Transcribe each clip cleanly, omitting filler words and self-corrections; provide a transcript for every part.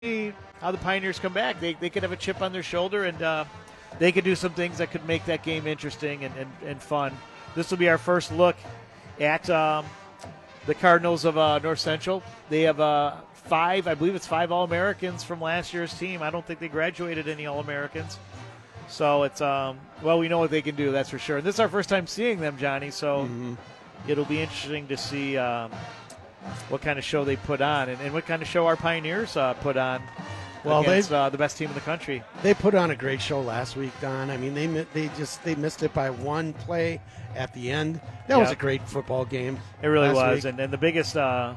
how the Pioneers come back. They could have a chip on their shoulder, and they could do some things that could make that game interesting and fun. This will be our first look at the Cardinals of North Central. They have five All-Americans from last year's team. I don't think they graduated any All-Americans. So it's, we know what they can do, that's for sure. And this is our first time seeing them, Johnny, so it'll be interesting to see what kind of show they put on and what kind of show our Pioneers put on against the best team in the country. They put on a great show last week, Don. I mean, they missed it by one play at the end. That was a great football game. It really was. And the biggest,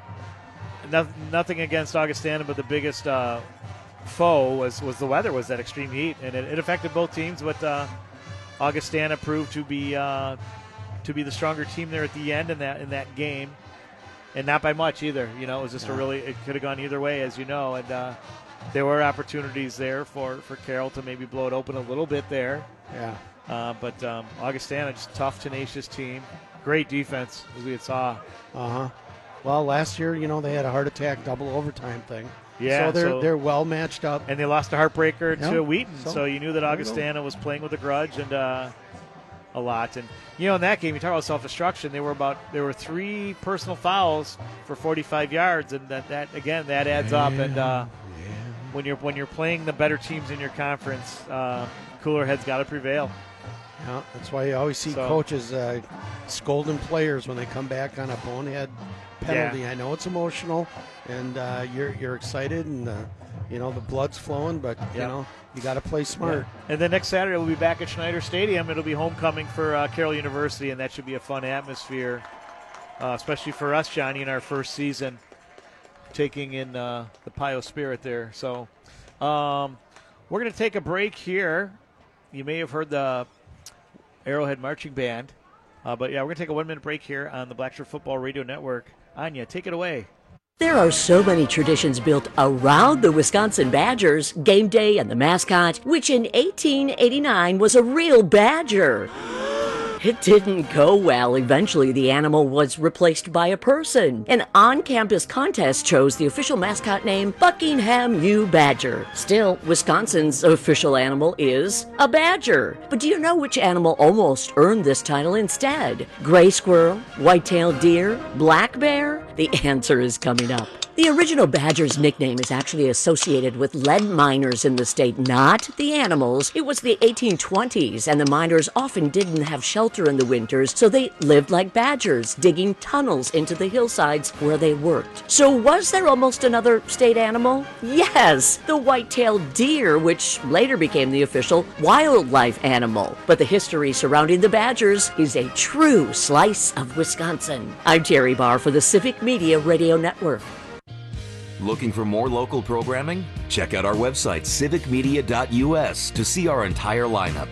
nothing against Augustana, but the biggest foe was the weather, was that extreme heat. And it affected both teams, but Augustana proved to be the stronger team there at the end in that game. And not by much either. You know, it was just it could have gone either way, as you know. And there were opportunities there for Carroll to maybe blow it open a little bit there. Yeah. But Augustana, just tough, tenacious team. Great defense, as we had saw. Well, last year, they had a heart attack double overtime thing. Yeah. So they're well matched up. And they lost a heartbreaker to Wheaton. So you knew that Augustana was playing with a grudge and a lot. And, in that game, you talk about self-destruction, there were 3 personal fouls for 45 yards, and that adds up. And when you're playing the better teams in your conference, cooler heads got to prevail. Yeah, that's why you always see coaches scolding players when they come back on a bonehead penalty. Yeah. I know it's emotional, and you're excited, and the blood's flowing, but you got to play smart. Yeah. And then next Saturday we'll be back at Schneider Stadium. It'll be homecoming for Carroll University, and that should be a fun atmosphere, especially for us, Johnny, in our first season, taking in the Pio spirit there. So we're going to take a break here. You may have heard the Arrowhead Marching Band. But we're going to take a 1-minute break here on the Blackshirt Football Radio Network. Anya, take it away. There are so many traditions built around the Wisconsin Badgers, game day and the mascot, which in 1889 was a real badger. It didn't go well. Eventually, the animal was replaced by a person. An on-campus contest chose the official mascot name Buckingham U. Badger. Still, Wisconsin's official animal is a badger. But do you know which animal almost earned this title instead? Gray squirrel, white-tailed deer, black bear? The answer is coming up. The original badger's nickname is actually associated with lead miners in the state, not the animals. It was the 1820s, and the miners often didn't have shelter in the winters, so they lived like badgers, digging tunnels into the hillsides where they worked. So was there almost another state animal? Yes, the white-tailed deer, which later became the official wildlife animal. But the history surrounding the Badgers is a true slice of Wisconsin. I'm Terry Barr for the Civic Media Radio Network. Looking for more local programming? Check out our website, civicmedia.us, to see our entire lineup.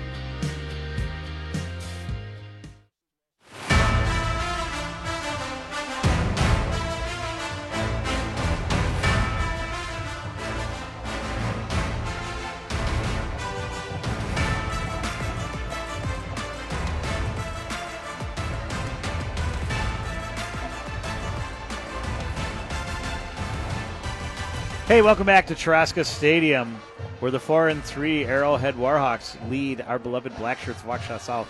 Hey, welcome back to Traska Stadium, where the 4-3 Arrowhead Warhawks lead our beloved Blackshirts Waukesha South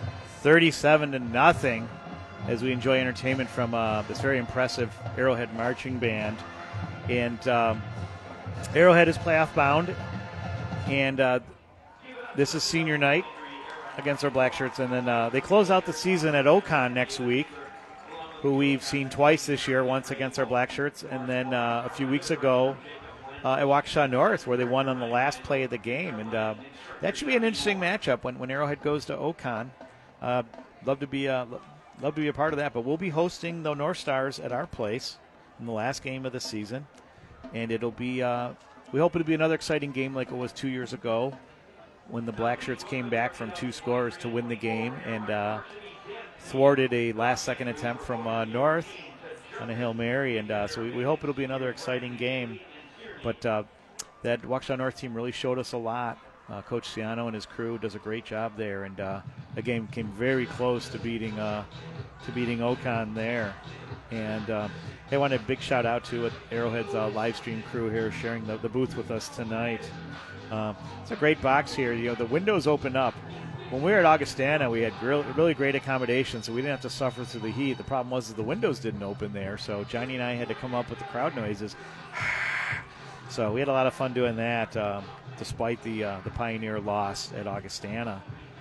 37-0 as we enjoy entertainment from this very impressive Arrowhead Marching Band. And Arrowhead is playoff bound, and this is senior night against our Blackshirts. And then they close out the season at Ocon next week, who we've seen twice this year, once against our Blackshirts, and then a few weeks ago at Waukesha North, where they won on the last play of the game. And that should be an interesting matchup when Arrowhead goes to Ocon. Love to be a part of that. But we'll be hosting the North Stars at our place in the last game of the season, and it'll be we hope it'll be another exciting game like it was 2 years ago when the Blackshirts came back from 2 scores to win the game and thwarted a last-second attempt from North on a Hail Mary. And so we hope it'll be another exciting game. But that Waukesha North team really showed us a lot. Coach Ciano and his crew does a great job there. And the game came very close to beating Ocon there. And Hey, I want a big shout out to Arrowhead's live stream crew here sharing the booth with us tonight. It's a great box here. You know, the windows open up. When we were at Augustana, we had really great accommodations, so we didn't have to suffer through the heat. The problem was the windows didn't open there, so Johnny and I had to come up with the crowd noises. So we had a lot of fun doing that, despite the Pioneer loss at Augustana.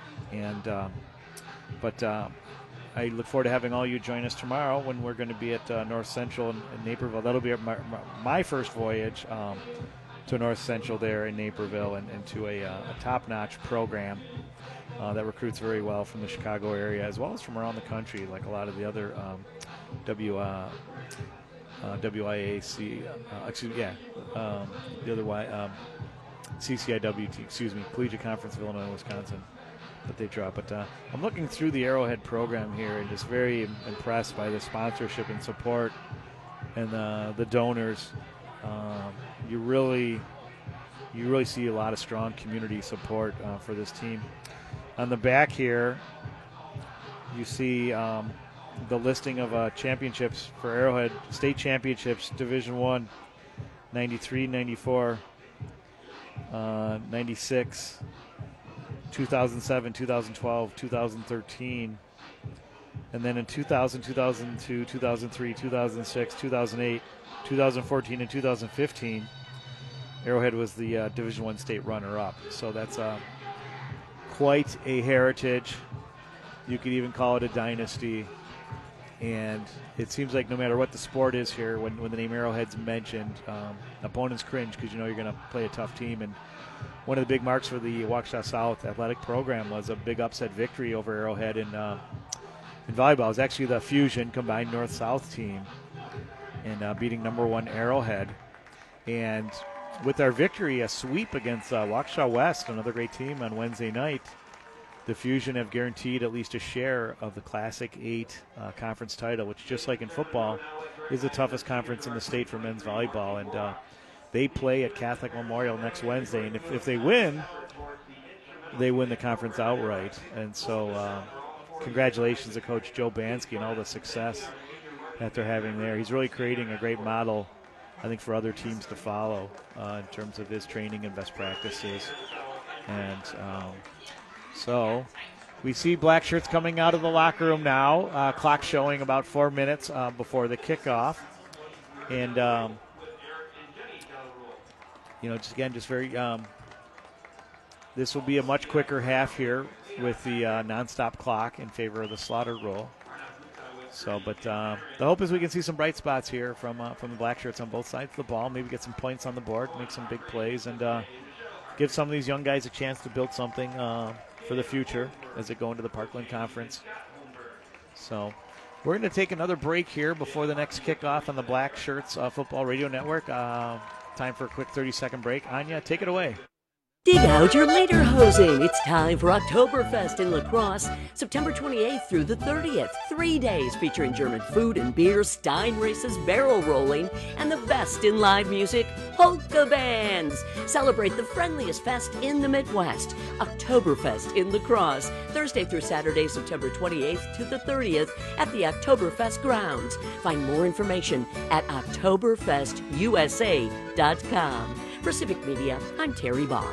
But I look forward to having all you join us tomorrow when we're going to be at North Central in Naperville. That'll be my first voyage to North Central there in Naperville and to a top-notch program that recruits very well from the Chicago area as well as from around the country, like a lot of the other WIAC, CCIWT, Collegiate Conference of Illinois and Wisconsin that they draw. But I'm looking through the Arrowhead program here and just very impressed by the sponsorship and support and the donors. You really see a lot of strong community support for this team. On the back here, you see the listing of championships for Arrowhead, state championships, Division I, 93, 94, 96, 2007, 2012, 2013, and then in 2000, 2002, 2003, 2006, 2008, 2014, and 2015, Arrowhead was the Division I state runner-up. So that's quite a heritage. You could even call it a dynasty. And it seems like no matter what the sport is here, when the name Arrowhead's mentioned, opponents cringe because you know you're going to play a tough team. And one of the big marks for the Waukesha South athletic program was a big upset victory over Arrowhead in volleyball. It was actually the Fusion combined North-South team and beating number 1 Arrowhead. And with our victory, a sweep against Waukesha West, another great team on Wednesday night, the Fusion have guaranteed at least a share of the Classic 8 conference title, which, just like in football, is the toughest conference in the state for men's volleyball. And they play at Catholic Memorial next Wednesday. And if they win the conference outright. And so congratulations to Coach Joe Bansky and all the success that they're having there. He's really creating a great model, I think, for other teams to follow in terms of his training and best practices. And so we see black shirts coming out of the locker room now. Clock showing about 4 minutes before the kickoff. And, just very this will be a much quicker half here with the nonstop clock in favor of the slaughter rule. So, but the hope is we can see some bright spots here from the black shirts on both sides of the ball. Maybe get some points on the board, make some big plays, and give some of these young guys a chance to build something for the future as they go into the Parkland Conference. So we're going to take another break here before the next kickoff on the Black Shirts Football Radio Network. Time for a quick 30-second break. Anya, take it away. Dig out your lederhosen. It's time for Oktoberfest in La Crosse, September 28th through the 30th. 3 days featuring German food and beer, Stein races, barrel rolling, and the best in live music, polka bands. Celebrate the friendliest fest in the Midwest, Oktoberfest in La Crosse, Thursday through Saturday, September 28th to the 30th at the Oktoberfest grounds. Find more information at oktoberfestusa.com. For Civic Media, I'm Terry Barr.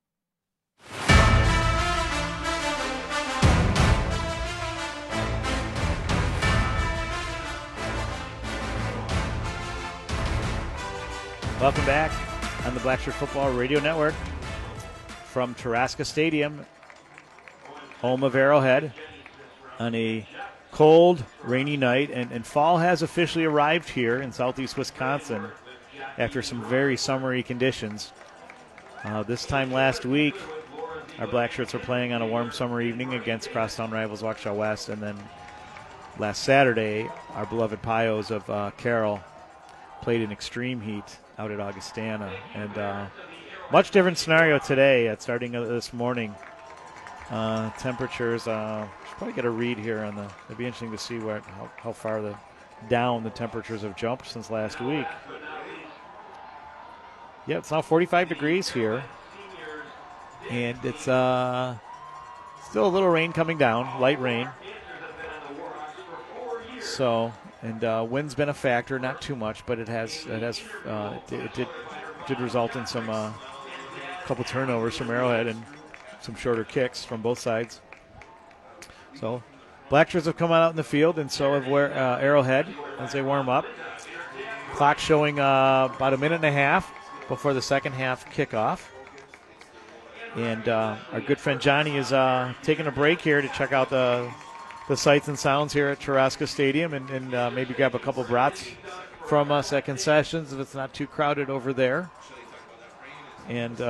Welcome back on the Black Shirt Football Radio Network from Taraska Stadium, home of Arrowhead, on a cold, rainy night. And fall has officially arrived here in southeast Wisconsin after some very summery conditions. This time last week, our Black Shirts were playing on a warm summer evening against crosstown rivals Waukesha West. And then last Saturday, our beloved Pios of Carroll played in extreme heat out at Augustana. And much different scenario today starting this morning. Temperatures, should probably get a read here on it'd be interesting to see how far down the temperatures have jumped since last week. Yeah, it's now 45 degrees here. And it's still a little rain coming down, light rain. So And wind's been a factor, not too much, but it did result in some couple turnovers from Arrowhead and some shorter kicks from both sides. So Blackshirts have come out in the field, and so have Arrowhead as they warm up. Clock showing about a minute and a half before the second half kickoff. And our good friend Johnny is taking a break here to check out the sights and sounds here at Taraska Stadium and maybe grab a couple brats from us at concessions if it's not too crowded over there. And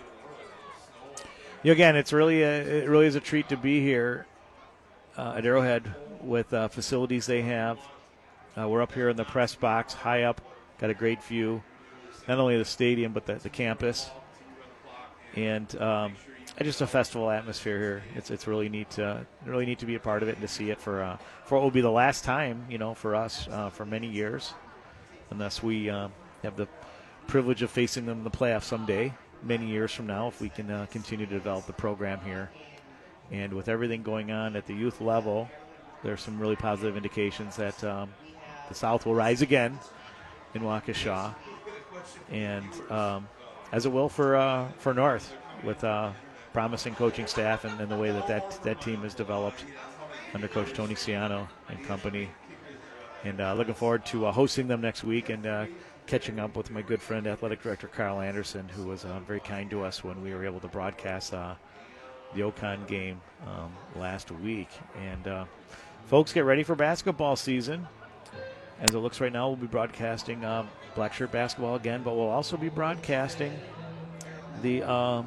again, it really is a treat to be here at Arrowhead with facilities they have. We're up here in the press box, high up, got a great view, not only of the stadium but the campus. And just a festival atmosphere here. It's really neat to be a part of it and to see it for what will be the last time, for us for many years, unless we have the privilege of facing them in the playoffs someday, many years from now, if we can continue to develop the program here. And with everything going on at the youth level, there's some really positive indications that the South will rise again in Waukesha, and as it will for North, with promising coaching staff and the way that team has developed under Coach Tony Ciano and company. And looking forward to hosting them next week and catching up with my good friend, Athletic Director Carl Anderson, who was very kind to us when we were able to broadcast the Ocon game last week. And folks, get ready for basketball season. As it looks right now, we'll be broadcasting Blackshirt basketball again, but we'll also be broadcasting the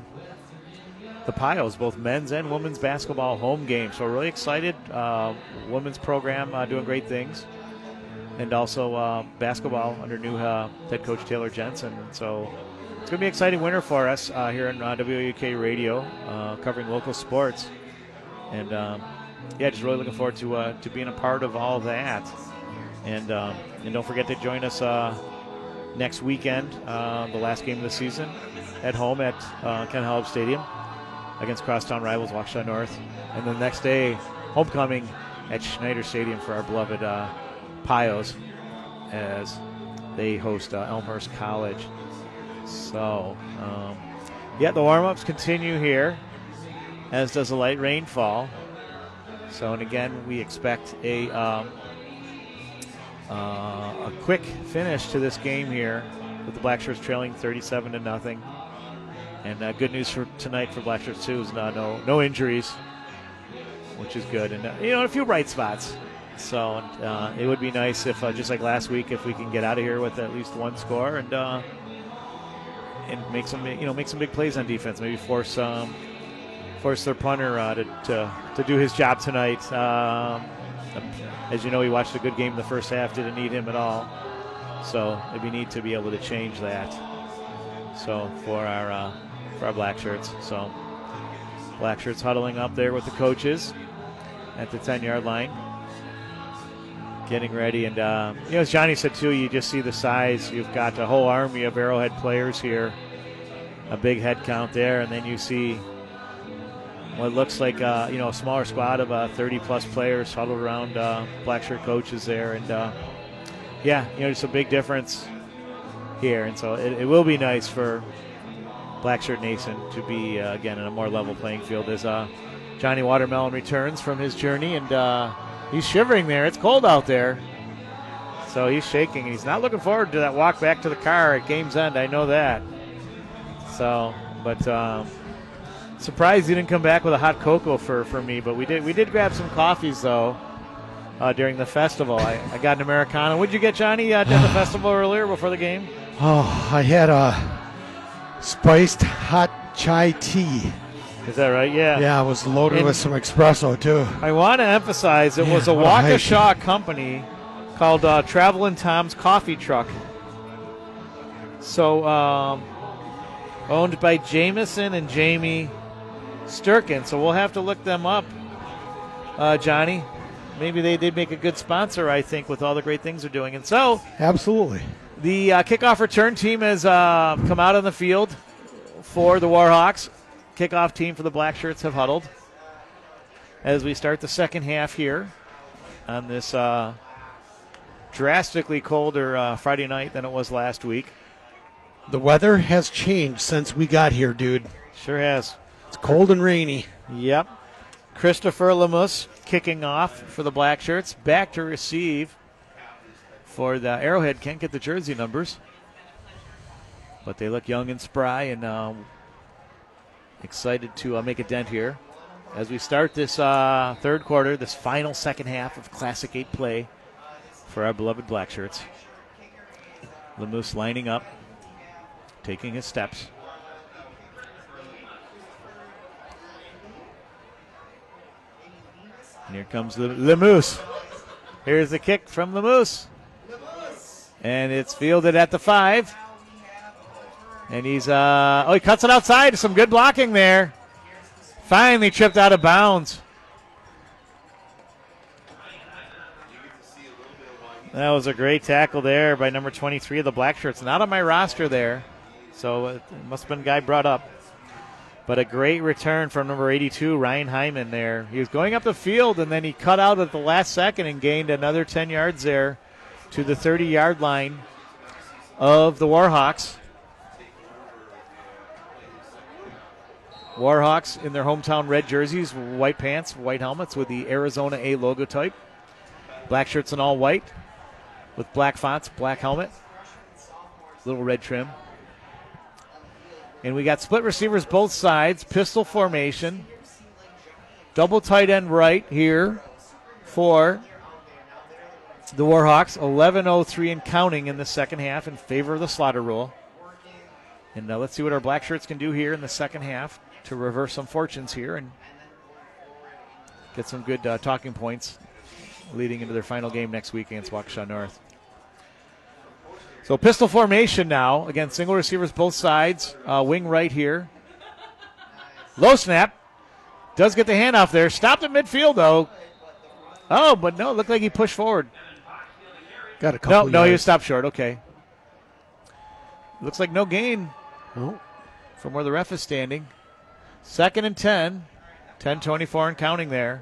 Pios, both men's and women's basketball home games. So we're really excited. Women's program doing great things. And also basketball under new head coach Taylor Jensen. And so it's going to be an exciting winter for us here on WUK Radio, covering local sports. And, just really looking forward to being a part of all that. And don't forget to join us next weekend, the last game of the season, at home at Ken Halib Stadium against crosstown rivals Waukesha North. And the next day, homecoming at Schneider Stadium for our beloved Pios as they host Elmhurst College. So, the warm-ups continue here, as does the light rainfall. So, and again, we expect a quick finish to this game here, with the Blackshirts trailing 37-0. And good news for tonight for Blackshirts too is no injuries, which is good, and a few bright spots. So it would be nice if, just like last week, if we can get out of here with at least one score and make some big plays on defense. Maybe force their punter to do his job tonight. As you know, he watched a good game in the first half. Didn't need him at all. So it'd be neat to be able to change that. So for our Blackshirts. So Blackshirts huddling up there with the coaches at the 10-yard line, getting ready. And as Johnny said too, you just see the size. You've got a whole army of Arrowhead players here, a big head count there, and then you see what looks like a smaller squad of 30-plus players huddled around Blackshirt coaches there. And it's a big difference here. And so it will be nice for Blackshirt Nation to be, again, in a more level playing field as Johnny Watermelon returns from his journey. And he's shivering there. It's cold out there. So he's shaking. And he's not looking forward to that walk back to the car at game's end. I know that. So, but surprised he didn't come back with a hot cocoa for me. But we did grab some coffees, though, during the festival. I got an Americano. What'd you get, Johnny, at the festival earlier before the game? Oh, I had a spiced hot chai tea. Is that right? Yeah. Yeah, it was loaded with some espresso, too. I want to emphasize it was a Waukesha company called Travelin' Tom's Coffee Truck. So, owned by Jameson and Jamie Sturkin. So we'll have to look them up, Johnny. Maybe they'd make a good sponsor, I think, with all the great things they're doing. And so, absolutely. The kickoff return team has come out on the field for the Warhawks. Kickoff team for the Blackshirts have huddled as we start the second half here on this drastically colder Friday night than it was last week. The weather has changed since we got here, dude. Sure has. It's cold and rainy. Yep. Christopher Lemus kicking off for the Black Shirts. Back to receive for the Arrowhead. Can't get the jersey numbers, but they look young and spry and excited to make a dent here as we start this third quarter, this final second half of Classic 8 play for our beloved Black Shirts. Lemus lining up, taking his steps. And here comes Lemus. Here's the kick from Lemus. And it's fielded at the 5. And he's, he cuts it outside. Some good blocking there. Finally tripped out of bounds. That was a great tackle there by number 23 of the Black Shirts. Not on my roster there. So it must have been a guy brought up. But a great return from number 82, Ryan Hyman there. He was going up the field, and then he cut out at the last second and gained another 10 yards there to the 30-yard line of the Warhawks. Warhawks in their hometown red jerseys, white pants, white helmets with the Arizona A logo type. Black shirts in all white with black fonts, black helmet, little red trim. And we got split receivers both sides, pistol formation. Double tight end right here for the Warhawks. 11:03 and counting in the second half in favor of the slaughter rule. And let's see what our Black Shirts can do here in the second half to reverse some fortunes here and get some good talking points leading into their final game next week against Waukesha North. So pistol formation now. Again, single receivers both sides. Wing right here. Low snap. Does get the handoff there. Stopped at midfield, though. Oh, but no, looked like he pushed forward. Got a couple No, yards. he stopped short. Okay. Looks like no gain from where the ref is standing. 2nd and 10. 10:24 and counting there.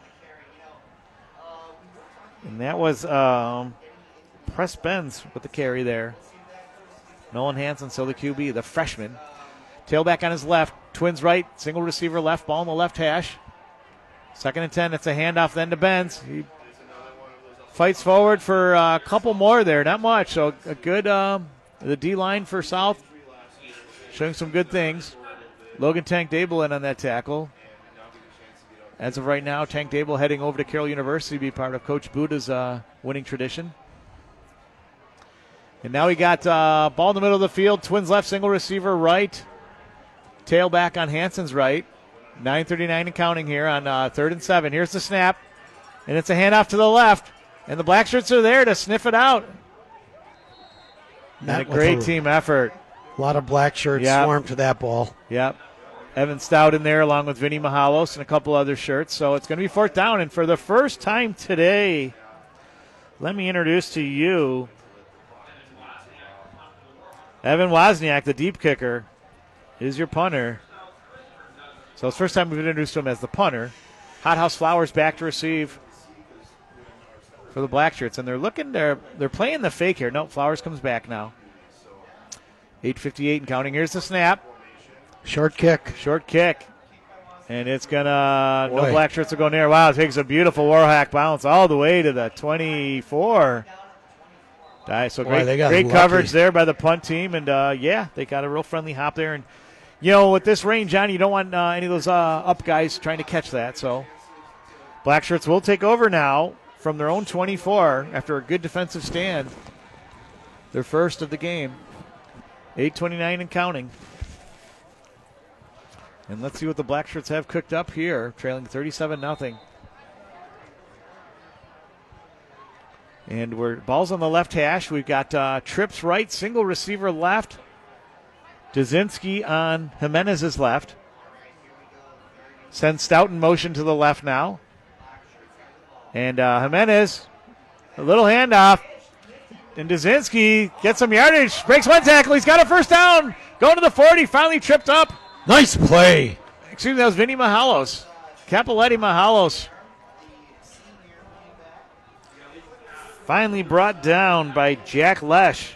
And that was Press Benz with the carry there. Nolan Hansen, so the QB, the freshman. Tailback on his left. Twins right. Single receiver left. Ball in the left hash. 2nd and 10. It's a handoff then to Benz. He fights forward for a couple more there. Not much. So a good, the D-line for South showing some good things. Logan Tank Dable in on that tackle. As of right now, Tank Dable heading over to Carroll University to be part of Coach Buda's winning tradition. And now we got ball in the middle of the field. Twins left, single receiver right. Tailback on Hansen's right. 9:39 and counting here on 3rd and 7. Here's the snap. And it's a handoff to the left. And the Black Shirts are there to sniff it out. And a great team effort. A lot of Black Shirts swarmed to that ball. Yep. Evan Stout in there along with Vinny Mihalos and a couple other shirts. So it's going to be 4th down. And for the first time today, let me introduce to you Evan Wozniak, the deep kicker, is your punter. So it's the first time we've introduced him as the punter. Hothouse Flowers back to receive for the Black Shirts. And they're playing the fake here. Nope, Flowers comes back now. 8:58 and counting. Here's the snap. Short kick. And it's going to, no Black Shirts will go near. Wow, it takes a beautiful Warhawk bounce all the way to the 24. So great coverage there by the punt team. And, they got a real friendly hop there. And, with this rain, John, you don't want any of those up guys trying to catch that. So Black Shirts will take over now from their own 24 after a good defensive stand. Their first of the game. 8:29 and counting. And let's see what the Black Shirts have cooked up here, trailing 37-0. And ball's on the left hash. We've got Trips right, single receiver left. Dazinski on Jimenez's left. Sends Stout in motion to the left now. And Jimenez, a little handoff. And Dazinski gets some yardage, breaks one tackle. He's got a first down. Going to the 40, finally tripped up. Nice play. Excuse me, that was Vinny Mihalos. Capoletti Mihalos. Finally brought down by Jack Lesh.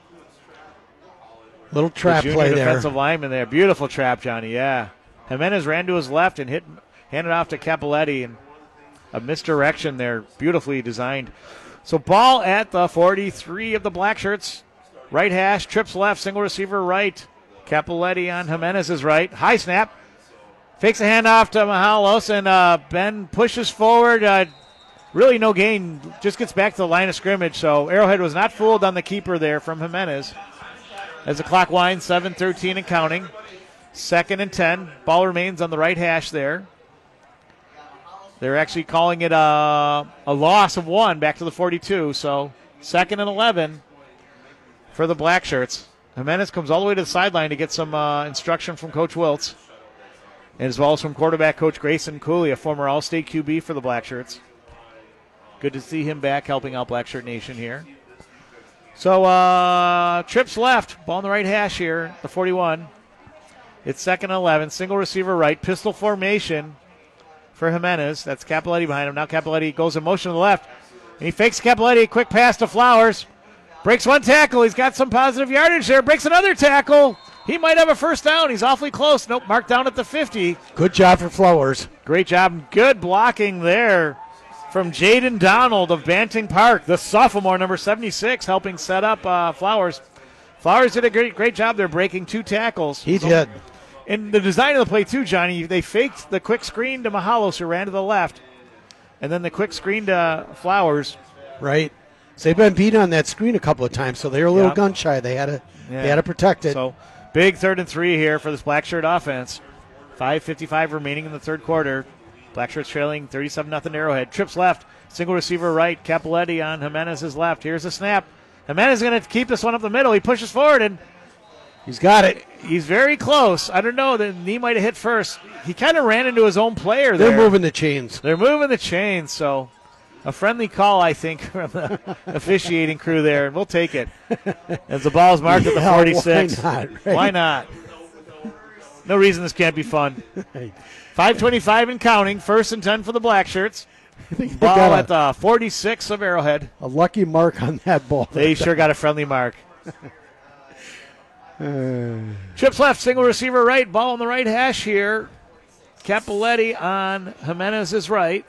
Little trap the junior play there. Defensive lineman there. Beautiful trap, Johnny, yeah. Jimenez ran to his left and handed off to Capoletti, and a misdirection there. Beautifully designed. So ball at the 43 of the Black Shirts. Right hash, trips left, single receiver right. Capoletti on Jimenez's right. High snap. Fakes a handoff to Mihalos, and Ben pushes forward. Really no gain. Just gets back to the line of scrimmage. So Arrowhead was not fooled on the keeper there from Jimenez. As the clock winds, 7:13 and counting. 2nd and 10. Ball remains on the right hash there. They're actually calling it a loss of 1 back to the 42. So 2nd and 11 for the Black Shirts. Jimenez comes all the way to the sideline to get some instruction from Coach Wiltz, and as well as from quarterback Coach Grayson Cooley, a former All-State QB for the Black Shirts. Good to see him back helping out Black Shirt Nation here. So trips left, ball on the right hash here, the 41. It's 2nd and 11, single receiver right, pistol formation for Jimenez. That's Capoletti behind him. Now Capoletti goes in motion to the left, and he fakes Capoletti, quick pass to Flowers. Breaks one tackle. He's got some positive yardage there. Breaks another tackle. He might have a first down. He's awfully close. Nope, marked down at the 50. Good job for Flowers. Great job. Good blocking there from Jaden Donald of Banting Park, the sophomore, number 76, helping set up Flowers. Flowers did a great job there, breaking 2 tackles. He did. And the design of the play, too, Johnny, they faked the quick screen to Mihalos, who ran to the left, and then the quick screen to Flowers. Right. So they've been beat on that screen a couple of times, so they were a little gun shy. They had to protect it. So big 3rd and 3 here for this Black Shirt offense. 5:55 remaining in the third quarter. Black Shirts trailing 37-0 Arrowhead. Trips left, single receiver right. Capoletti on Jimenez's left. Here's a snap. Jimenez is going to keep this one up the middle. He pushes forward, and he's got it. He's very close. I don't know. The knee might have hit first. He kind of ran into his own player there. They're moving the chains. They're moving the chains, so a friendly call, I think, from the officiating crew there, and we'll take it. As the ball's marked at the 46. Why not? Right? Why not? No reason this can't be fun. 5:25 and counting. 1st and 10 for the Black Shirts. Ball at the 46 of Arrowhead. A lucky mark on that ball. They sure got a friendly mark. Trips left, single receiver right. Ball on the right hash here. Capoletti on Jimenez's right.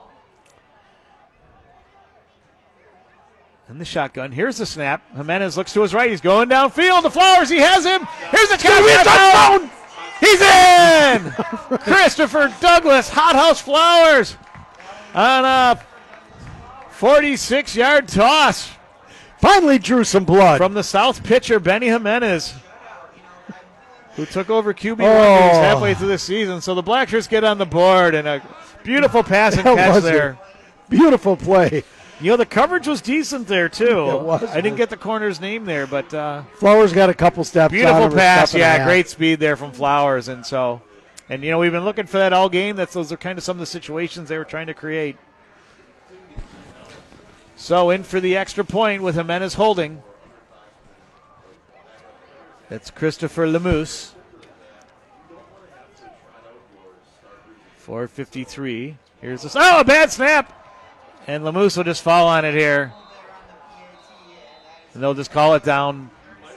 And the shotgun. Here's the snap. Jimenez looks to his right. He's going downfield. The Flowers. He has him. Here's the touchdown. He's in. Christopher Douglas, Hothouse Flowers, on a 46-yard toss. Finally drew some blood From the South pitcher, Benny Jimenez, who took over QB1 duties halfway through the season. So the Black Shirts get on the board, and a beautiful pass and catch there. Beautiful play. You know, the coverage was decent there, too. It was. I didn't get the corner's name there, but Flowers got a couple steps. Beautiful pass, yeah, great speed there from Flowers. And you know, we've been looking for that all game. Those are kind of some of the situations they were trying to create. So in for the extra point with Jimenez holding. That's Christopher Lemus. 4:53. Here's a bad snap. And Lemus will just fall on it here. And they'll just call it down.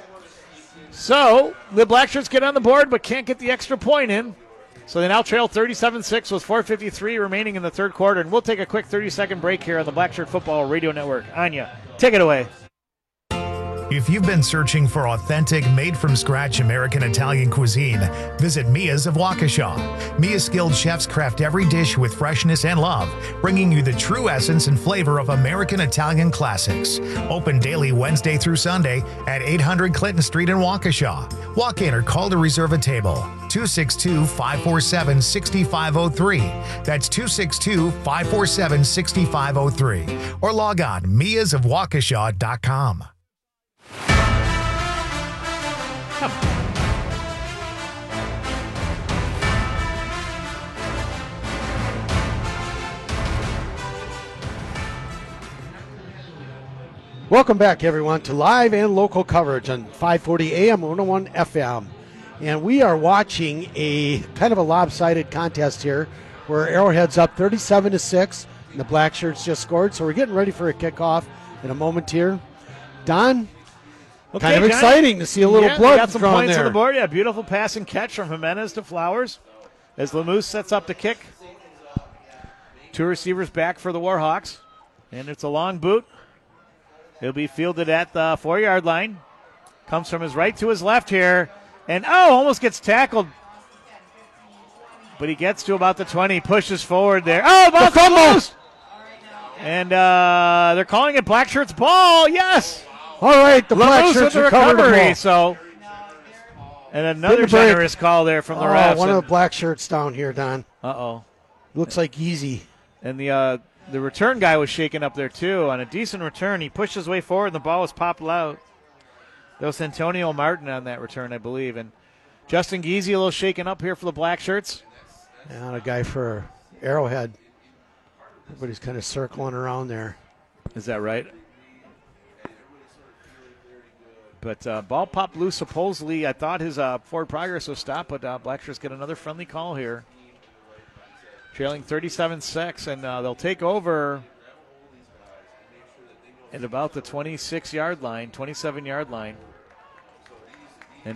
So the Black Shirts get on the board but can't get the extra point in. So they now trail 37-6 with 4:53 remaining in the third quarter. And we'll take a quick 30-second break here on the Black Shirt Football Radio Network. Anya, take it away. If you've been searching for authentic, made-from-scratch American Italian cuisine, visit Mia's of Waukesha. Mia's skilled chefs craft every dish with freshness and love, bringing you the true essence and flavor of American Italian classics. Open daily Wednesday through Sunday at 800 Clinton Street in Waukesha. Walk in or call to reserve a table. 262-547-6503. That's 262-547-6503. Or log on miasofwaukesha.com. Welcome back, everyone, to live and local coverage on 540 AM, 101 FM. And we are watching a kind of a lopsided contest here where Arrowhead's up 37-6, and the Black Shirts just scored. So we're getting ready for a kickoff. in a moment here. Don, Okay, kind of Johnny. exciting to see a little Yeah, blood they got some drawn points there. on the board. Yeah, beautiful passing catch from Jimenez to Flowers as Lamousse sets up the kick. 2 receivers back for the Warhawks, and it's a long boot. He'll be fielded at the 4-yard line. Comes from his right to his left here, and almost gets tackled. But he gets to about the 20, pushes forward there. Oh, ball The fumble! loose! And they're calling it Blackshirt's ball. Yes! All right, the Black Lamousse Shirts with the recovered the recovery. ball. So, and another Good break. generous call there from the refs. One of the Black Shirts down here, Don. Uh-oh. Looks like easy. And the return guy was shaken up there, too. On a decent return, he pushed his way forward, and the ball was popped out. That was Antonio Martin on that return, I believe. And Justin Geezy a little shaken up here for the Black Shirts. And a guy for Arrowhead. Everybody's kind of circling around there. Is that right? But ball popped loose, supposedly. I thought his forward progress was stopped, but Black Shirts get another friendly call here. Trailing 37-6, and they'll take over at about the 26-yard line, 27-yard line. And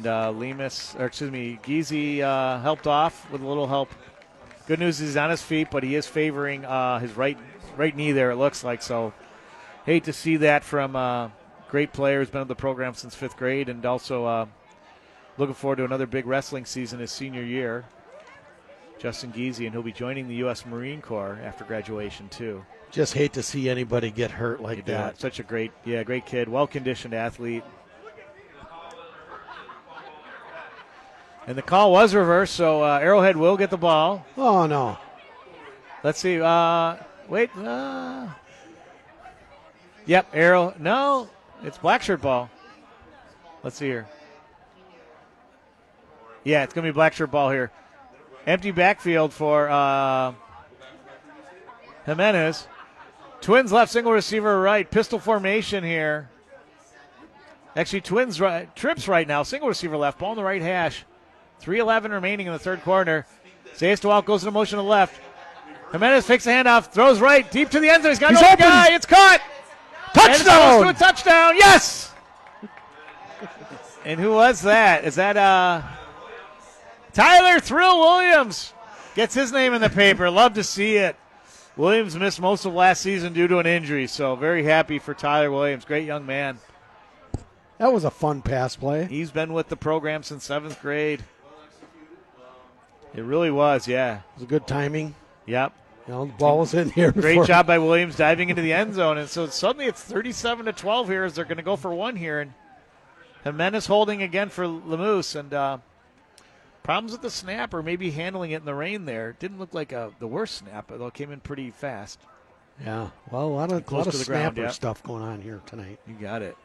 Geezy helped off with a little help. Good news is he's on his feet, but he is favoring his right knee there, it looks like. So hate to see that from great player who's been in the program since 5th grade, and also looking forward to another big wrestling season his senior year. Justin Geezy, and he'll be joining the U.S. Marine Corps after graduation, too. Just hate to see anybody get hurt like that. Such a great kid, well-conditioned athlete. And the call was reversed, so Arrowhead will get the ball. Oh, no. Let's see. Wait. Yep, Arrow. No, it's Blackshirt ball. Let's see here. Yeah, it's going to be Blackshirt ball here. Empty backfield for Jimenez. Twins left, single receiver right. Pistol formation here. Actually, Twins right, trips right now. Single receiver left, ball in the right hash. 3:11 remaining in the third quarter. Zayas DeWalt goes into motion to the left. Jimenez takes a handoff, throws right, deep to the end zone. He's got He's an open open. guy. It's caught. And it's Touchdown! close to a touchdown. Yes! And who was that? Is that Tyler Thrill Williams? Gets his name in the paper. Love to see it. Williams missed most of last season due to an injury, so very happy for Tyler Williams. Great young man. That was a fun pass play. He's been with the program since 7th grade. It really was, yeah. It was good timing. Yep. You know, the ball was in here. Great before- job by Williams diving into the end zone. And so suddenly it's 37-12 here as they're going to go for one here. And Jimenez holding again for Lamousse. And problems with the snap or maybe handling it in the rain there. Didn't look like the worst snap, although it came in pretty fast. Yeah. Well, a lot of Close to the ground, snapper yeah. stuff going on here tonight. You got it.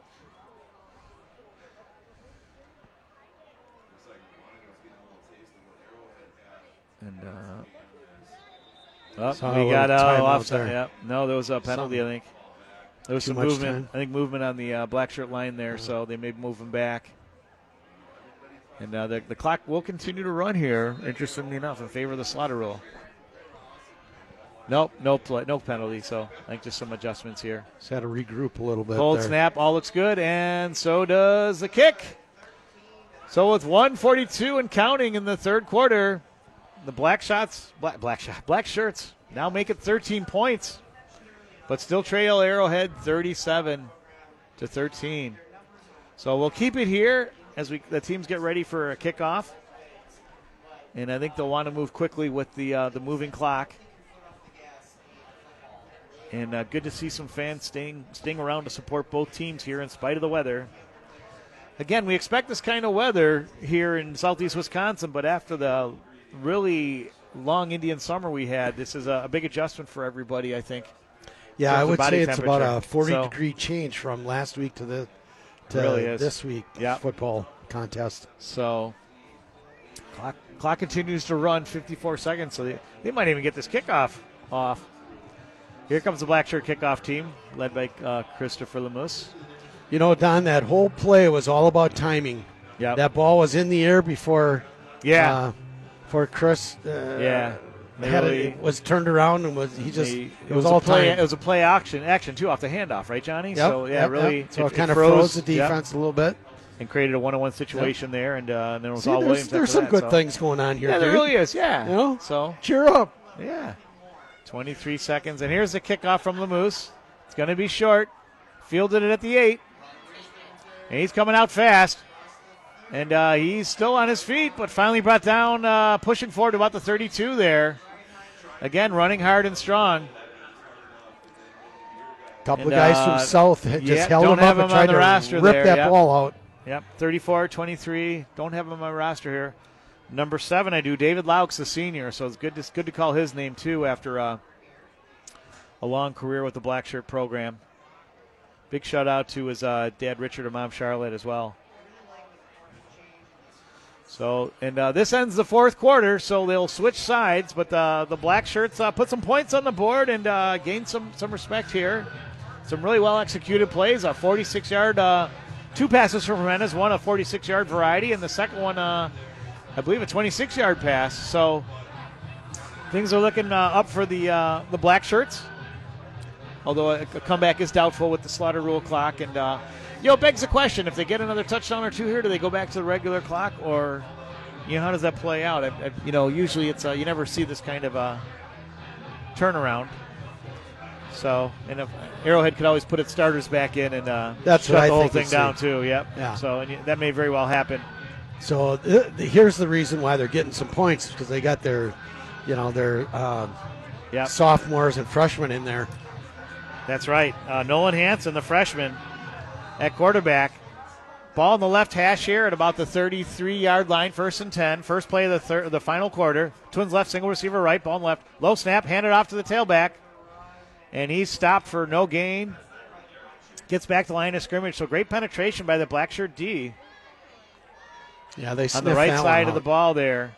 And Saw a we little got timeout offside. there. Yep. No, there was a penalty, I think. There was Too some much movement. time. I think movement on the black shirt line there, so they may move him back. And the clock will continue to run here, interestingly enough, in favor of the slaughter rule. Nope, no penalty, so I think just some adjustments here. Just had to regroup a little bit Cold there. snap, all looks good, and so does the kick. So with 1:42 and counting in the third quarter, the black shirts now make it 13 points, but still trail Arrowhead 37-13. So we'll keep it here as the teams get ready for a kickoff, and I think they'll want to move quickly with the moving clock. And good to see some fans staying around to support both teams here in spite of the weather. Again, we expect this kind of weather here in southeast Wisconsin, but after the really long Indian summer we had, this is a big adjustment for everybody, I think. Yeah, in I terms of would body say it's about a temperature. 40-degree change from last week to Really is. this week Yeah. football contest. So clock continues to run, 54 seconds, so they might even get this kickoff off. Here comes the black shirt kickoff team, led by Christopher Lamousse. You know, Don, that whole play was all about timing. Yeah. That ball was in the air before Yeah. for Chris. Yeah. it was turned around and it was a all play. time. It was a play action too off the handoff, right, Johnny? Yep, So really, Yep. So it kind of froze the defense a little bit and created a 1-on-1 situation there, and then it was See, all Williams. There's some good things going on here. Yeah, there dude. really is. Yeah. You know? So cheer up. Yeah. 23 seconds, and here's the kickoff from Lamoose. It's going to be short. Fielded it at the 8. And he's coming out fast. And he's still on his feet, but finally brought down, pushing forward to about the 32 there. Again, running hard and strong. Couple of guys from South just held him up and tried to rip that ball out. Yep, 34, 23. Don't have him on my roster here. Number 7, I do. David Laux, the senior. So it's good to call his name, too, after a long career with the Black Shirt program. Big shout-out to his dad, Richard, and mom, Charlotte, as well. So, and this ends the fourth quarter, so they'll switch sides. But the Black Shirts put some points on the board and gained some respect here. Some really well-executed plays. A 46-yard, 2 passes from Jimenez, one a 46-yard variety, and the second one, I believe, a 26-yard pass. So things are looking up for the Black Shirts, although a comeback is doubtful with the slaughter rule clock. And, it begs the question, if they get another touchdown or two here, do they go back to the regular clock? Or, how does that play out? Usually it's you never see this kind of turnaround. So, and if Arrowhead could always put its starters back in and that's shut what the whole thing it's down too. Yep. Yeah. So and that may very well happen. So here's the reason why they're getting some points, because they got their sophomores and freshmen in there. That's right. Nolan Hansen, the freshman, at quarterback. Ball in the left hash here at about the 33-yard line, 1st and 10. First play of the final quarter. Twins left, single receiver right, ball in left. Low snap, handed off to the tailback. And he's stopped for no gain. Gets back to line of scrimmage. So great penetration by the black shirt D. Yeah, they on the right side of the ball there.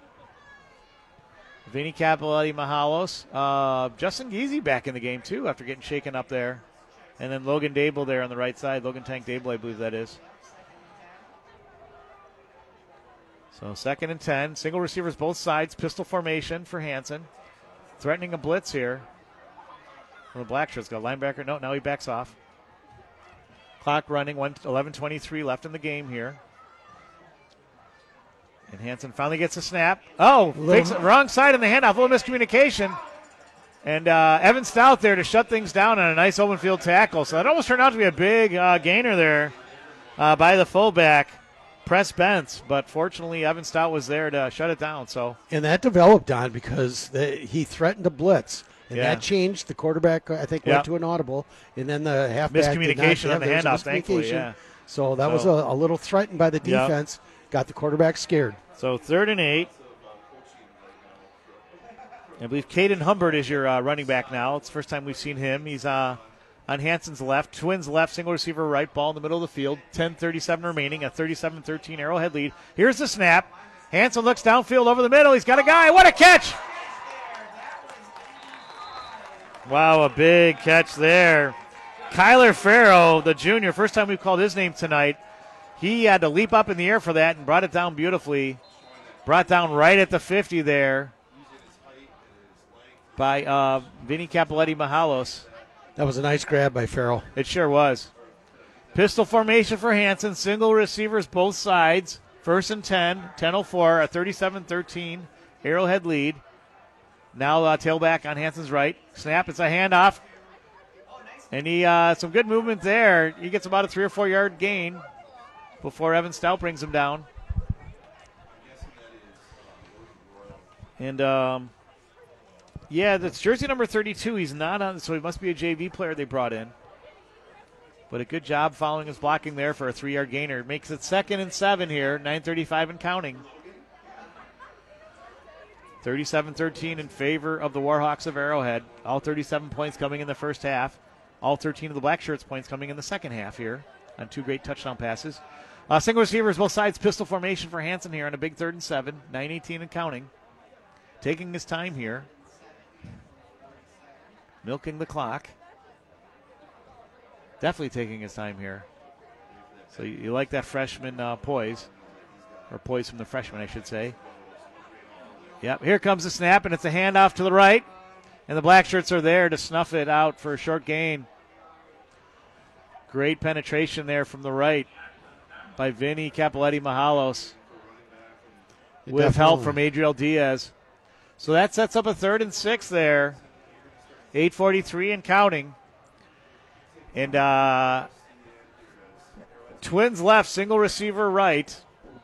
Vinny Capoletti Mahalos. Justin Geezy back in the game, too, after getting shaken up there. And then Logan Dable there on the right side. Logan Tank Dable, I believe that is. So 2nd and 10. Single receivers both sides. Pistol formation for Hansen. Threatening a blitz here. Well, the black shirt's got linebacker. No, now he backs off. Clock running. 11:23 left in the game here. And Hansen finally gets a snap. Oh, fakes it wrong side in the handoff. A little miscommunication. And Evan Stout there to shut things down on a nice open field tackle. So that almost turned out to be a big gainer there by the fullback, Press Bentz. But fortunately, Evan Stout was there to shut it down. So and that developed on because he threatened a blitz. And that changed. The quarterback, I think, went to an audible. And then the halfback miscommunication on the handoff, thankfully, yeah. So that was a little threatened by the defense. Got the quarterback scared. So 3rd and 8. I believe Caden Humbert is your running back now. It's the first time we've seen him. He's on Hansen's left. Twins left, single receiver right, ball in the middle of the field. 10:37 remaining, a 37-13 Arrowhead lead. Here's the snap. Hansen looks downfield over the middle. He's got a guy. What a catch! Wow, a big catch there. Kyler Farrow, the junior, first time we've called his name tonight. He had to leap up in the air for that and brought it down beautifully. Brought down right at the 50 there by Vinny Capoletti Mahalos. That was a nice grab by Farrell. It sure was. Pistol formation for Hansen. Single receivers both sides. 1st and 10. 10:04, a 37-13 Arrowhead lead. Now tailback on Hansen's right. Snap, it's a handoff. And he some good movement there. He gets about a 3 or 4 yard gain before Evan Stout brings him down. And, that's jersey number 32. He's not on, so he must be a JV player they brought in. But a good job following his blocking there for a 3 yard gainer. Makes it 2nd and 7 here, 9:35 and counting. 37-13 in favor of the Warhawks of Arrowhead. All 37 points coming in the first half. All 13 of the Black Shirts points coming in the second half here on 2 great touchdown passes. Single receivers, both sides, pistol formation for Hansen here on a big 3rd and 7, 9:18 and counting. Taking his time here. Milking the clock. Definitely taking his time here. So you like that freshman poise. Or poise from the freshman, I should say. Yep, here comes the snap, and it's a handoff to the right. And the Black Shirts are there to snuff it out for a short gain. Great penetration there from the right by Vinny Capoletti Mahalos with help from Adriel Diaz. So that sets up a 3rd and 6 there. 8:43 and counting. And Twins left, single receiver right.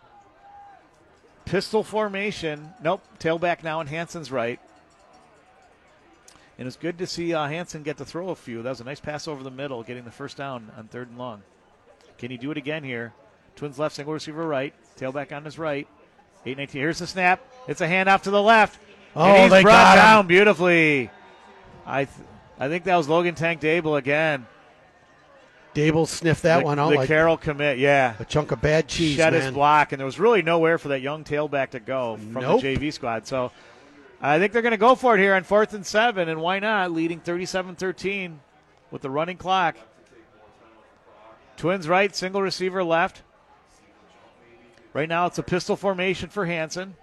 Pistol formation. Nope, tailback now, and Hanson's right. And it's good to see Hanson get to throw a few. That was a nice pass over the middle, getting the first down on 3rd and long. Can he do it again here? Twins left, single receiver right. Tailback on his right. 8:19. Here's the snap. It's a handoff to the left. And he's brought down beautifully. I think that was Logan Tank Dable again. Dable sniffed that one out the like Carroll commit, yeah. a chunk of bad cheese, Shed man. his block, and there was really nowhere for that young tailback to go from the JV squad. So I think they're going to go for it here on 4th and 7, and why not? Leading 37-13 with the running clock. Twins right, single receiver left. Right now it's a pistol formation for Hanson.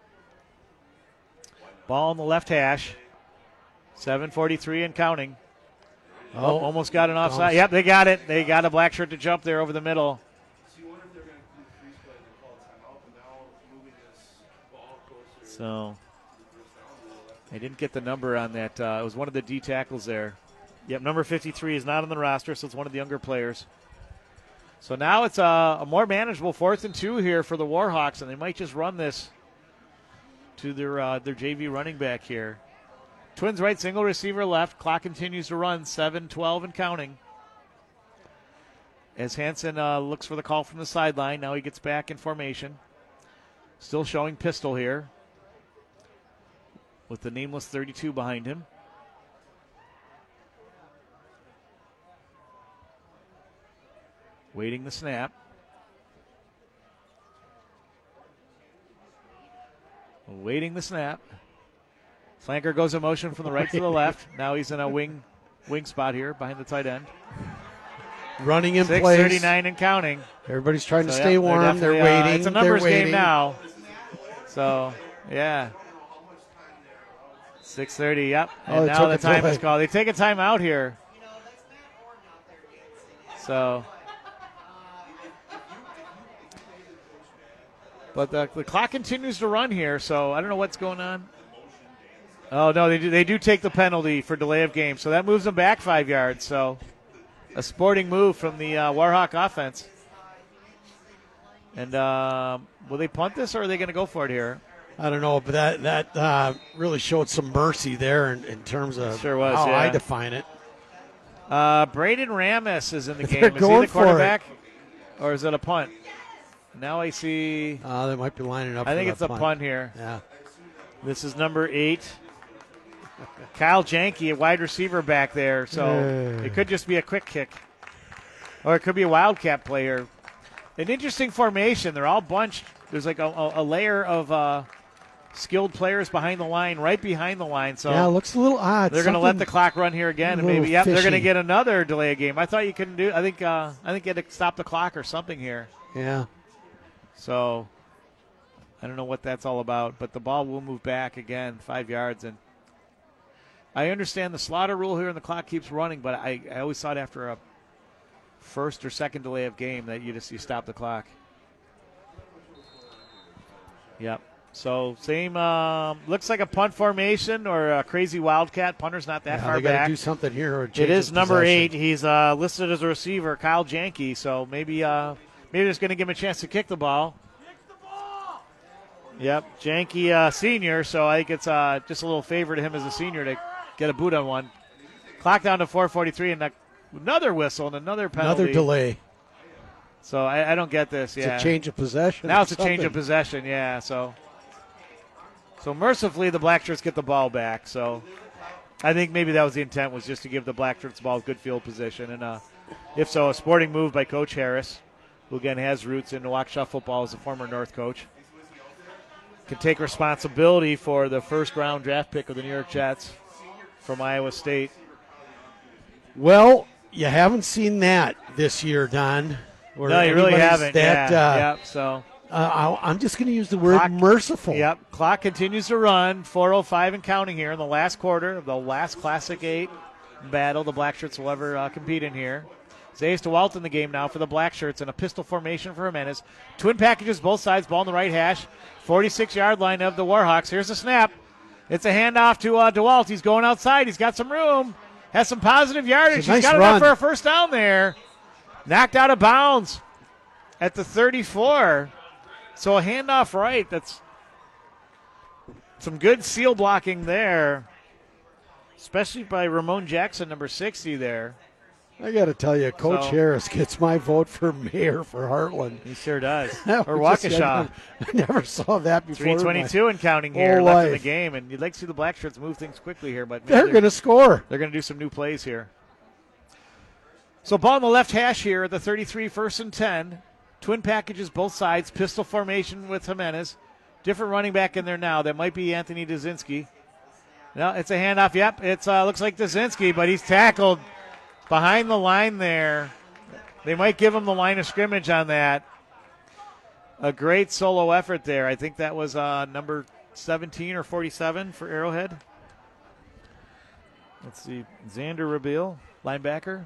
Ball on the left hash. 7:43 and counting. Oh, almost got an offside. Yep, they got it. They got a Black Shirt to jump there over the middle. So they didn't get the number on that. It was one of the D tackles there. Yep, number 53 is not on the roster, so it's one of the younger players. So now it's a more manageable 4th and 2 here for the Warhawks, and they might just run this to their JV running back here. Twins right, single receiver left. Clock continues to run, 7:12 and counting. As Hanson looks for the call from the sideline. Now he gets back in formation. Still showing pistol here with the nameless 32 behind him. Waiting the snap. Waiting the snap. Flanker goes in motion from the right to the left. Now he's in a wing spot here behind the tight end. Running in place. 6:39 and counting. Everybody's trying to stay warm. They're waiting. It's a numbers game now. So, yeah. 6:30, yep. And now the time is called. They take a timeout here. So, but the clock continues to run here, so I don't know what's going on. Oh, no, they do take the penalty for delay of game, so that moves them back 5 yards. So a sporting move from the Warhawk offense. And will they punt this, or are they going to go for it here? I don't know, but that really showed some mercy there in terms of sure was, how yeah. I define it. Braden Ramis is in the game. Is he the quarterback, or is it a punt? Now I see. They might be lining up. I think it's a punt here. Yeah. This is number 8. Kyle Janke, a wide receiver back there. So it could just be a quick kick. Or it could be a wildcat player. An interesting formation. They're all bunched. There's like a layer of skilled players behind the line, right behind the line. So yeah, it looks a little odd. They're going to let the clock run here again, and maybe they're going to get another delay of game. I thought you couldn't do. I think you had to stop the clock or something here. Yeah. So I don't know what that's all about, but the ball will move back again 5 yards. And I understand the slaughter rule here, and the clock keeps running, but I always thought after a first or second delay of game that you stop the clock. Yep. So same, looks like a punt formation or a crazy wildcat. Punter's not that far they back. Got to do something here. Or it is number 8. He's listed as a receiver, Kyle Janke. So maybe just going to give him a chance to kick the ball. Yep, Janke senior. So I think it's just a little favor to him as a senior to get a boot on one. Clock down to 4:43, and another whistle and another penalty. Another delay. So I don't get this. Yeah, it's a change of possession. Now it's a change of possession. Yeah. So mercifully the Black Shirts get the ball back. So I think maybe that was the intent, was just to give the Black Shirts the ball good field position. And if so, a sporting move by Coach Harris, who again has roots in Waukesha football as a former North coach. Can take responsibility for the first round draft pick of the New York Jets from Iowa State. Well, you haven't seen that this year, Don. No, you really haven't. So I'm just going to use the word Clock, merciful. Yep. Clock continues to run. 4:05 and counting here in the last quarter of the last Classic 8 battle the Black Shirts will ever compete in here. Zayas DeWalt in the game now for the Black Shirts in a pistol formation for Jimenez. Twin packages both sides, ball in the right hash. 46-yard line of the Warhawks. Here's the snap. It's a handoff to DeWalt. He's going outside. He's got some room. Has some positive yardage. Nice He's got run. enough for a first down there. Knocked out of bounds at the 34. So a handoff right. That's some good seal blocking there, especially by Ramon Jackson, number 60 there. I got to tell you, Coach Harris gets my vote for mayor for Heartland. He sure does. Or Waukesha. I never saw that before. 3:22 and counting here left in the game, and you'd like to see the Black Shirts move things quickly here, but they're going to score. They're going to do some new plays here. So ball in the left hash here at the 33, 1st and 10. Twin packages both sides, pistol formation with Jimenez. Different running back in there now. That might be Anthony Dazinski. No, it's a handoff. Yep, it looks like Dazinski, but he's tackled behind the line there. They might give him the line of scrimmage on that. A great solo effort there. I think that was number 17 or 47 for Arrowhead. Let's see. Xander Rabil, linebacker.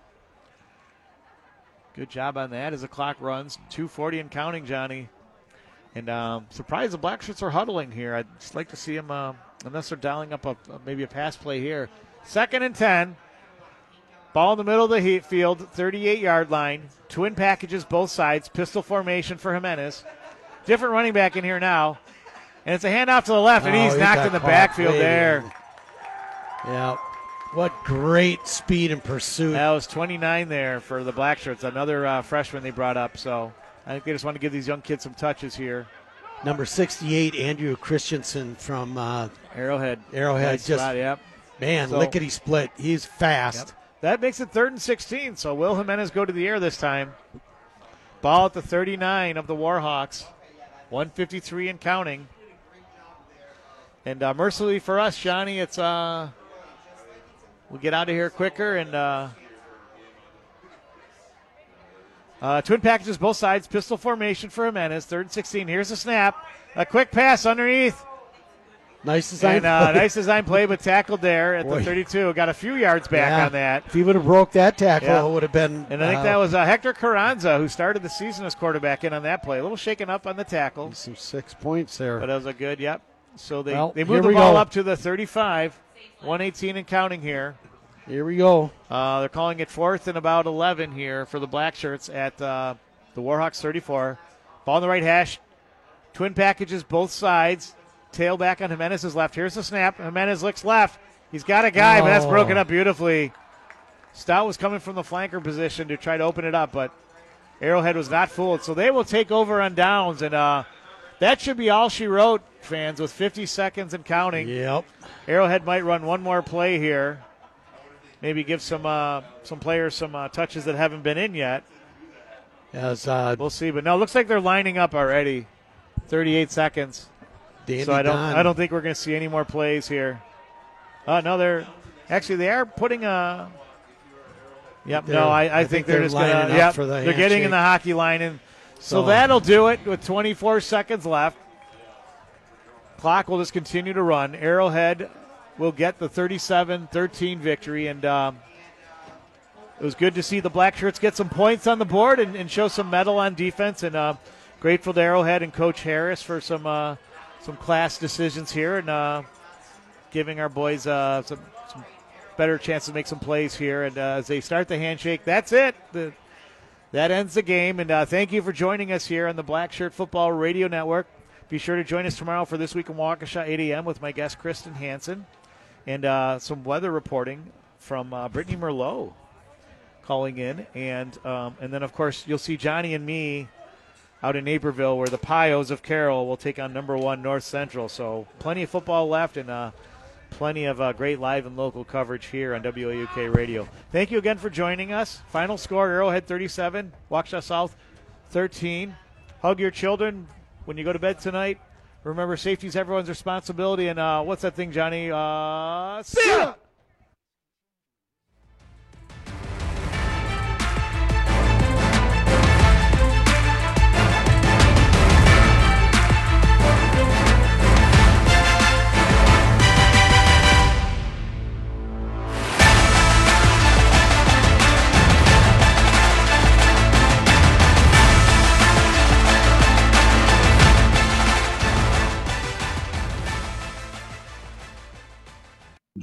Good job on that as the clock runs. 2:40 and counting, Johnny. And surprised the Black Shirts are huddling here. I'd just like to see them, unless they're dialing up maybe a pass play here. 2nd and 10. Ball in the middle of the field, 38-yard line. Twin packages both sides. Pistol formation for Jimenez. Different running back in here now. And it's a handoff to the left, and he's knocked in the backfield there. Yeah. What great speed and pursuit. That was 29 there for the Black Shirts, another freshman they brought up. So I think they just want to give these young kids some touches here. Number 68, Andrew Christensen from Arrowhead. Nice just spot, yep. Man, So- lickety split. He's fast. Yep. That makes it 3rd and 16. So will Jimenez go to the air this time? Ball at the 39 of the Warhawks. 1:53 and counting. And mercifully for us, Johnny, it's we'll get out of here quicker. And twin packages both sides. Pistol formation for Jimenez. 3rd and 16. Here's the snap. A quick pass underneath. Nice design. And nice design play, but tackled there at the 32. Got a few yards back on that. If he would have broke that tackle, it would have been. And I think that was Hector Carranza who started the season as quarterback in on that play. A little shaken up on the tackle. Some 6 points there. But it was a good, yep. So they Well, moved the ball up to the 35. 1:18 and counting here. Here we go. They're calling it 4th and about 11 here for the Black Shirts at the Warhawks 34. Ball in the right hash. Twin packages both sides. Tailback on Jimenez's left. Here's the snap. Jimenez looks left. He's got a guy, but that's broken up beautifully. Stout was coming from the flanker position to try to open it up, but Arrowhead was not fooled. So they will take over on downs, and that should be all she wrote, fans, with 50 seconds and counting. Yep. Arrowhead might run one more play here. Maybe give some players some touches that haven't been in yet. As We'll see. But no, it looks like they're lining up already. 38 seconds. Danny So I Don. don't think we're going to see any more plays here. No, they are putting a. Yep. I think they're just going lining to. up Yep. for the They're getting in handshake. the hockey line, and so So- that'll do it with 24 seconds left. Clock will just continue to run. Arrowhead will get the 37-13 victory, and it was good to see the Black Shirts get some points on the board and show some mettle on defense. And grateful to Arrowhead and Coach Harris for some class decisions here and giving our boys some better chance to make some plays here. And as they start the handshake, that's it. That ends the game. And thank you for joining us here on the Black Shirt Football Radio Network. Be sure to join us tomorrow for This Week in Waukesha, 8 a.m. with my guest, Kristen Hansen. And some weather reporting from Brittany Merlot calling in. And then, of course, you'll see Johnny and me out in Naperville where the Pios of Carroll will take on number 1 North Central. So plenty of football left and plenty of great live and local coverage here on WAUK Radio. Thank you again for joining us. Final score, Arrowhead 37, Waukesha South 13. Hug your children when you go to bed tonight. Remember, safety is everyone's responsibility. And what's that thing, Johnny? See ya!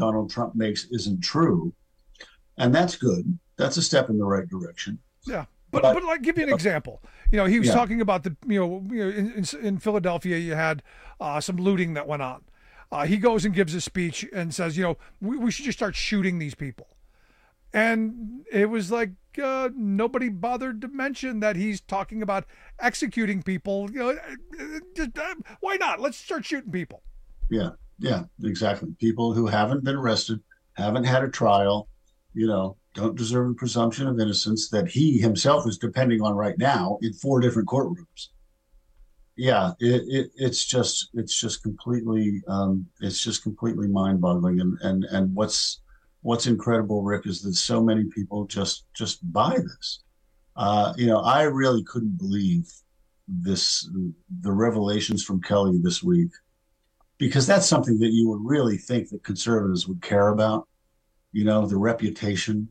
Donald Trump makes isn't true. And that's good. That's a step in the right direction. Yeah. But like, give you an example. He was talking about in Philadelphia, you had some looting that went on. He goes and gives a speech and says, we should just start shooting these people. And it was like nobody bothered to mention that he's talking about executing people. Why not? Let's start shooting people. Yeah, exactly. People who haven't been arrested, haven't had a trial, don't deserve the presumption of innocence that he himself is depending on right now in 4 different courtrooms. Yeah, it's just completely mind-boggling. And what's incredible, Rick, is that so many people just buy this. I really couldn't believe the revelations from Kelly this week, because that's something that you would really think that conservatives would care about. The reputation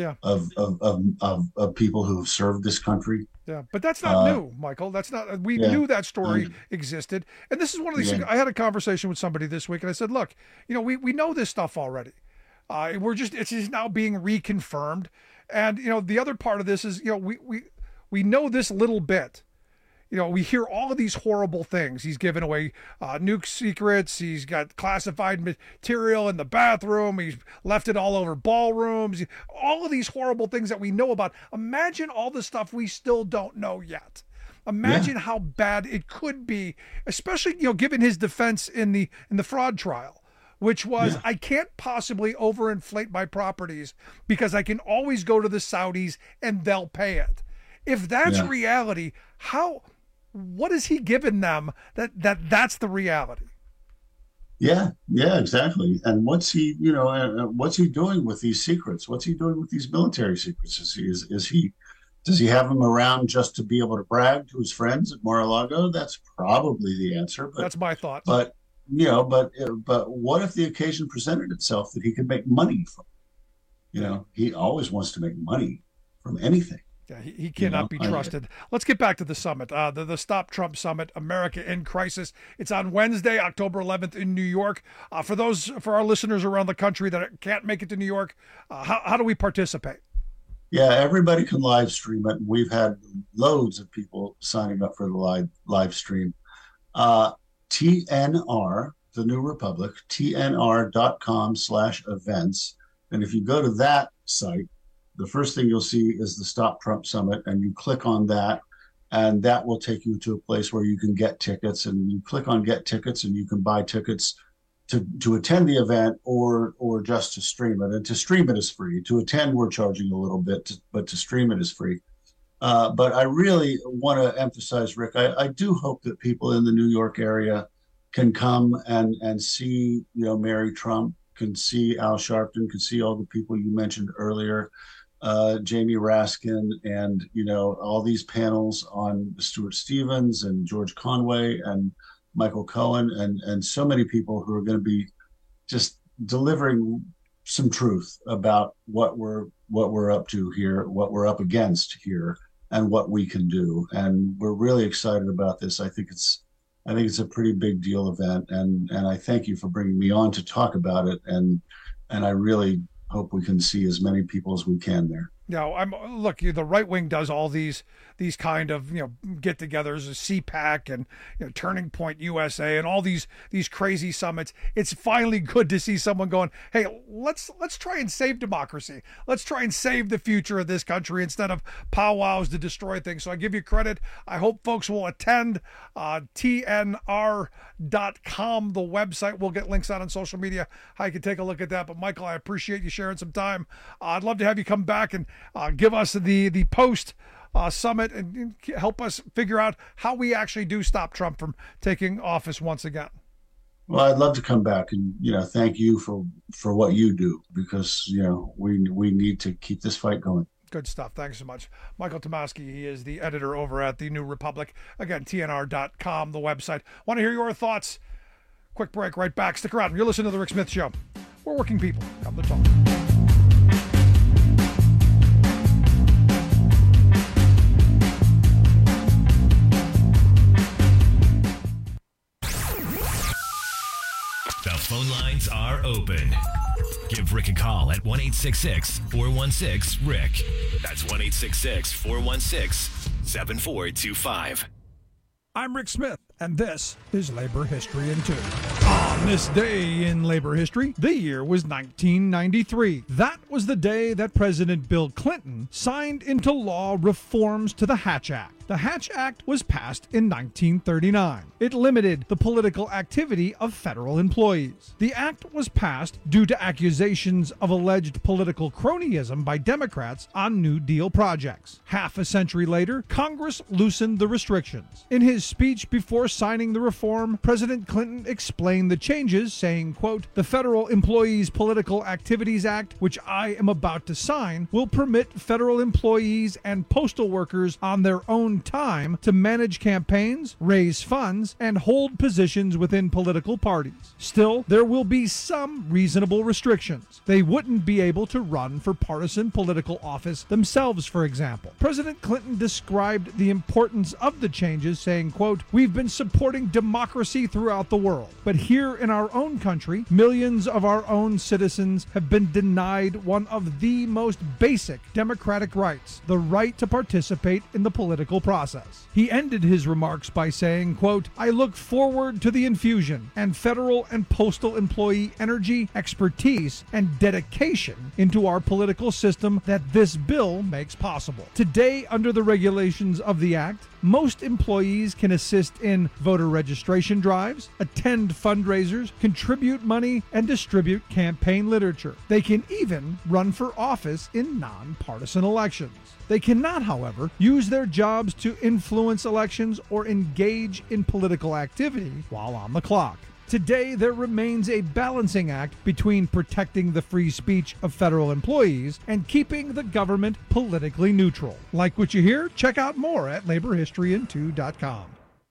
of people who have served this country. Yeah, but that's not new, Michael. That's not. We knew that story existed, and this is one of these things. I had a conversation with somebody this week, and I said, "Look, we know this stuff already. It's just now being reconfirmed, and the other part of this is we know this little bit. We hear all of these horrible things. He's given away nuke secrets. He's got classified material in the bathroom. He's left it all over ballrooms. All of these horrible things that we know about. Imagine all the stuff we still don't know yet. Imagine how bad it could be, especially given his defense in the fraud trial, which was I can't possibly overinflate my properties because I can always go to the Saudis and they'll pay it. If that's reality, what has he given them that's the reality? Yeah, exactly. And what's he doing with these secrets? What's he doing with these military secrets? Does he have them around just to be able to brag to his friends at Mar-a-Lago? That's probably the answer. But that's my thought. But what if the occasion presented itself that he could make money from? He always wants to make money from anything. Yeah, he cannot be trusted. Let's get back to the summit, the Stop Trump Summit, America in Crisis. It's on Wednesday, October 11th in New York. For our listeners around the country that can't make it to New York, how do we participate? Yeah, everybody can live stream it. We've had loads of people signing up for the live stream. TNR, the New Republic, TNR.com/events. And if you go to that site, the first thing you'll see is the Stop Trump Summit, and you click on that, and that will take you to a place where you can get tickets, and you click on Get Tickets, and you can buy tickets to attend the event or just to stream it. And to stream it is free. To attend, we're charging a little bit, but to stream it is free. But I really want to emphasize, Rick, I do hope that people in the New York area can come and see, Mary Trump, can see Al Sharpton, can see all the people you mentioned earlier. Jamie Raskin, and all these panels on Stuart Stevens and George Conway and Michael Cohen and so many people who are going to be just delivering some truth about what we're up to here, what we're up against here, and what we can do. And we're really excited about this. I think it's a pretty big deal event, and I thank you for bringing me on to talk about it. And I really hope we can see as many people as we can there. Look, the right wing does all these kind of get-togethers, CPAC and Turning Point USA and all these crazy summits. It's finally good to see someone going, hey, let's try and save democracy. Let's try and save the future of this country instead of powwows to destroy things. So I give you credit. I hope folks will attend. TNR.com, the website. We'll get links out on social media how you can take a look at that. But Michael, I appreciate you sharing some time. I'd love to have you come back and give us the post summit and help us figure out how we actually do stop Trump from taking office once again. Well, I'd love to come back and thank you for what you do, because we need to keep this fight going. Good stuff. Thanks so much. Michael Tomasky, he is the editor over at the New Republic. Again, TNR.com, the website. Want to hear your thoughts? Quick break, right back. Stick around. You're listening to The Rick Smith Show. We're working people. Come to talk. The phone lines are open. Give Rick a call at 1-866-416-RICK. That's 1-866-416-7425. I'm Rick Smith, and this is Labor History in 2. On this day in labor history, the year was 1993. That was the day that President Bill Clinton signed into law reforms to the Hatch Act. The Hatch Act was passed in 1939. It limited the political activity of federal employees. The act was passed due to accusations of alleged political cronyism by Democrats on New Deal projects. Half a century later, Congress loosened the restrictions. In his speech before signing the reform, President Clinton explained the changes, saying, quote, "The Federal Employees Political Activities Act, which I am about to sign, will permit federal employees and postal workers on their own time to manage campaigns, raise funds, and hold positions within political parties. Still, there will be some reasonable restrictions. They wouldn't be able to run for partisan political office themselves, for example." President Clinton described the importance of the changes, saying, quote, "We've been supporting democracy throughout the world, but here in our own country, millions of our own citizens have been denied one of the most basic democratic rights, the right to participate in the political process." He ended his remarks by saying, quote, "I look forward to the infusion and federal and postal employee energy, expertise, and dedication into our political system that this bill makes possible. Today, under the regulations of the Act, most employees can assist in voter registration drives, attend fundraisers, contribute money, and distribute campaign literature. They can even run for office in nonpartisan elections. They cannot, however, use their jobs to influence elections or engage in political activity while on the clock. Today, there remains a balancing act between protecting the free speech of federal employees and keeping the government politically neutral. Like what you hear? Check out more at laborhistoryin2.com.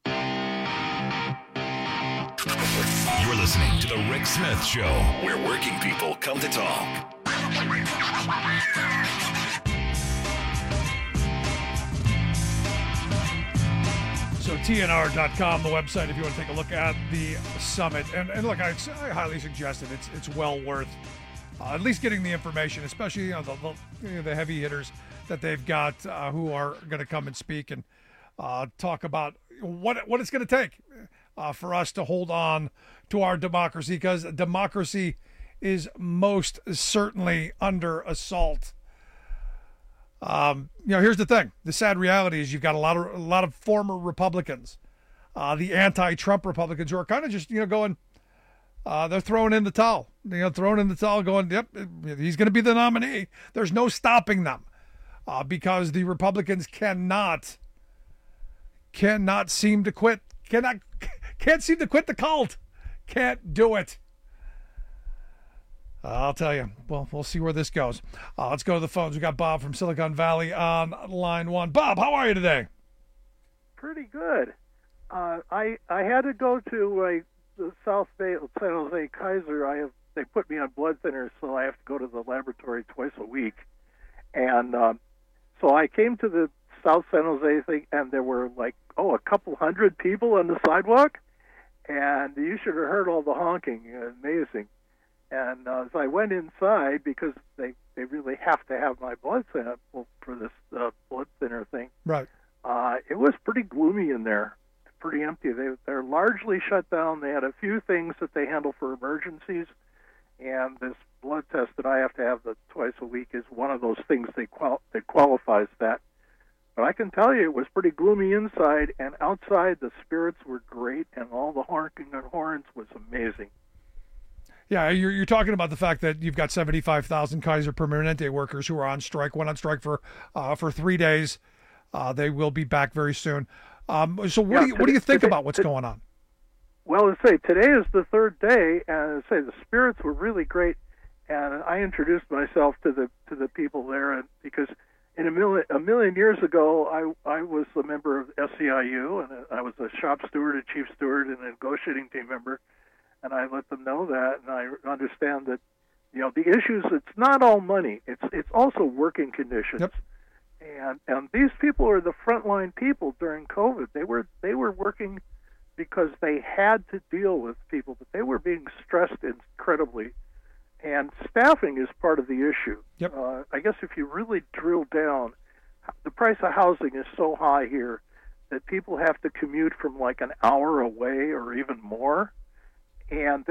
You're listening to The Rick Smith Show, where working people come to talk. So TNR.com, the website, if you want to take a look at the summit. And look, I highly suggest it. It's well worth at least getting the information, especially the heavy hitters that they've got who are going to come and speak and talk about what it's going to take for us to hold on to our democracy, because democracy is most certainly under assault. Here's the thing. The sad reality is you've got a lot of former Republicans, the anti-Trump Republicans, who are kind of just, going, they're throwing in the towel, going, yep, he's going to be the nominee. There's no stopping them, because the Republicans cannot seem to quit, can't seem to quit the cult. Can't do it. I'll tell you. Well, we'll see where this goes. Let's go to the phones. We got Bob from Silicon Valley on line one. Bob, how are you today? Pretty good. I had to go to the South Bay, San Jose Kaiser. They put me on blood thinners, so I have to go to the laboratory twice a week. And so I came to the South San Jose thing, and there were a couple hundred people on the sidewalk. And you should have heard all the honking. Amazing. And as I went inside, because they really have to have my blood sample for this blood thinner thing, right? It was pretty gloomy in there, pretty empty. They're largely shut down. They had a few things that they handle for emergencies, and this blood test that I have to have twice a week is one of those things that qualifies that. But I can tell you it was pretty gloomy inside, and outside the spirits were great, and all the honking and horns was amazing. Yeah, you're talking about the fact that you've got 75,000 Kaiser Permanente workers who are on strike, went on strike for 3 days. They will be back very soon. So what do you think about what's going on? Well, today is the third day, and the spirits were really great. And I introduced myself to the people there, and because a million years ago, I was a member of SEIU, and I was a shop steward, a chief steward, and a negotiating team member. And I let them know that, and I understand that, the issues. It's not all money. It's also working conditions. Yep. And these people are the frontline people during COVID. They were working because they had to deal with people, but they were being stressed incredibly. And staffing is part of the issue. Yep. I guess if you really drill down, the price of housing is so high here that people have to commute from like an hour away or even more, and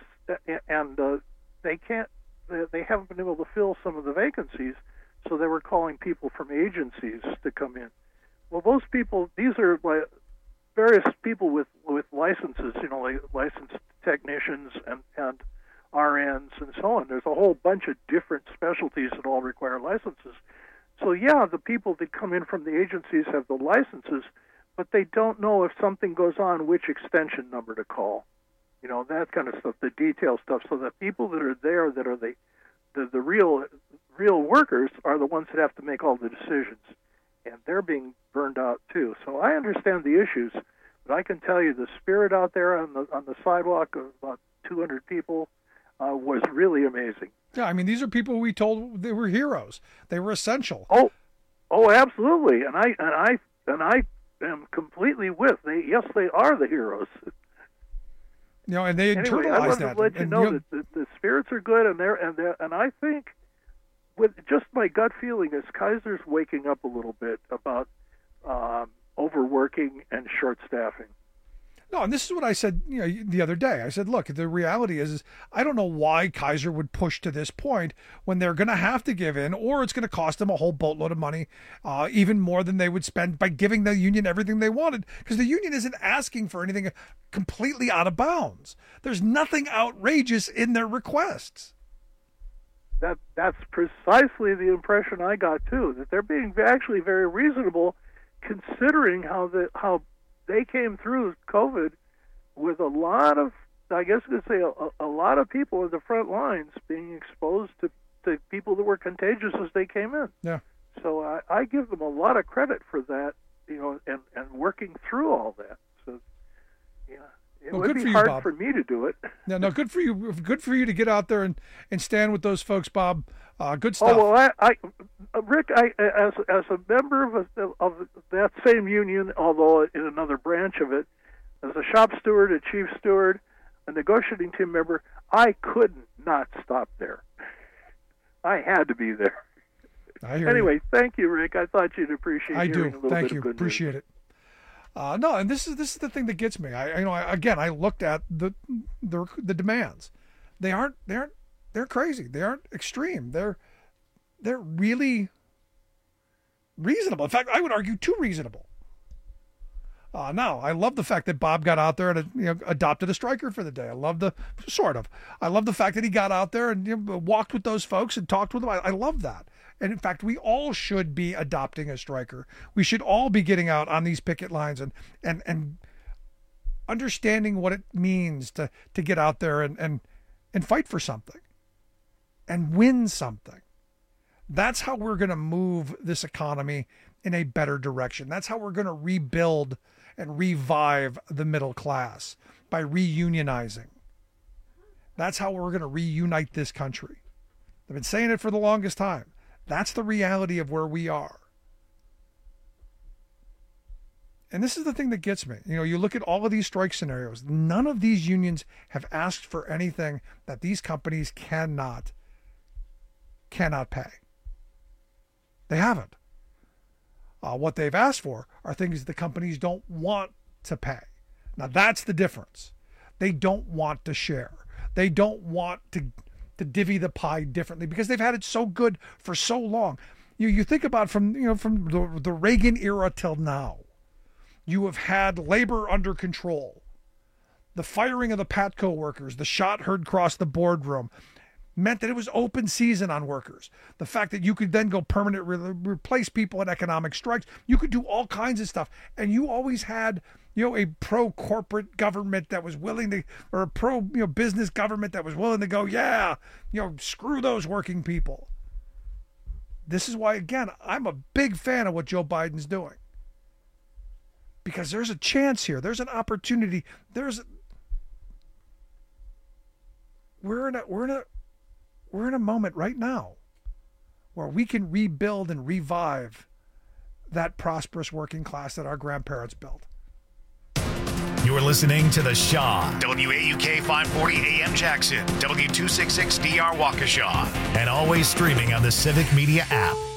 they can't. They haven't been able to fill some of the vacancies, so they were calling people from agencies to come in. Well, those people, these are like various people with licenses, like licensed technicians and RNs and so on. There's a whole bunch of different specialties that all require licenses. So yeah, the people that come in from the agencies have the licenses, but they don't know if something goes on, which extension number to call. That kind of stuff, the detail stuff. So the people that are there, that are the real workers, are the ones that have to make all the decisions, and they're being burned out too. So I understand the issues, but I can tell you the spirit out there on the sidewalk of about 200 people was really amazing. Yeah, I mean, these are people we told they were heroes. They were essential. Oh, absolutely. And I am completely with. Yes, they are the heroes. And they anyway, internalized I wanted that. to let you know that the spirits are good, and I think, with just my gut feeling, is Kaiser's waking up a little bit about overworking and short staffing. No, and this is what I said the other day. I said, look, the reality is I don't know why Kaiser would push to this point when they're going to have to give in, or it's going to cost them a whole boatload of money, even more than they would spend by giving the union everything they wanted, because the union isn't asking for anything completely out of bounds. There's nothing outrageous in their requests. That's precisely the impression I got too, that they're being actually very reasonable, considering how they came through COVID with a lot of, I guess you could say, a lot of people in the front lines being exposed to people that were contagious as they came in. Yeah. So I give them a lot of credit for that, and working through all that. So, yeah, it would be hard for me to do it. No, good for you. Good for you to get out there and stand with those folks, Bob. Good stuff. Oh well, Rick, as a member of that same union, although in another branch of it, as a shop steward, a chief steward, a negotiating team member, I could not stop there. I had to be there. Anyway, thank you, Rick. I thought you'd appreciate. I do. A little Thank bit you. Of good Appreciate news. it. No, and this is the thing that gets me. I looked at the demands. They're crazy. They aren't extreme. They're really reasonable. In fact, I would argue too reasonable. Now, I love the fact that Bob got out there and adopted a striker for the day. I love the fact that he got out there and walked with those folks and talked with them. I love that. And in fact, we all should be adopting a striker. We should all be getting out on these picket lines and understanding what it means to get out there and fight for something and win something. That's how we're going to move this economy in a better direction. That's how we're going to rebuild and revive the middle class, by reunionizing. That's how we're going to reunite this country. I've been saying it for the longest time. That's the reality of where we are. And this is the thing that gets me. You look at all of these strike scenarios. None of these unions have asked for anything that these companies cannot pay. They haven't. What they've asked for are things the companies don't want to pay. Now that's the difference. They don't want to share. They don't want to divvy the pie differently because they've had it so good for so long. You think about from the Reagan era till now, you have had labor under control. The firing of the Patco workers, the shot heard across the boardroom, meant that it was open season on workers. The fact that you could then go permanent, replace people in economic strikes. You could do all kinds of stuff. And you always had, a pro-corporate government that was willing to, or a pro-business government that was willing to go, screw those working people. This is why, again, I'm a big fan of what Joe Biden's doing. Because there's a chance here. There's an opportunity. We're in a moment right now where we can rebuild and revive that prosperous working class that our grandparents built. You are listening to The Shaw, WAUK 540 AM Jackson, W266DR Waukesha, and always streaming on the Civic Media app.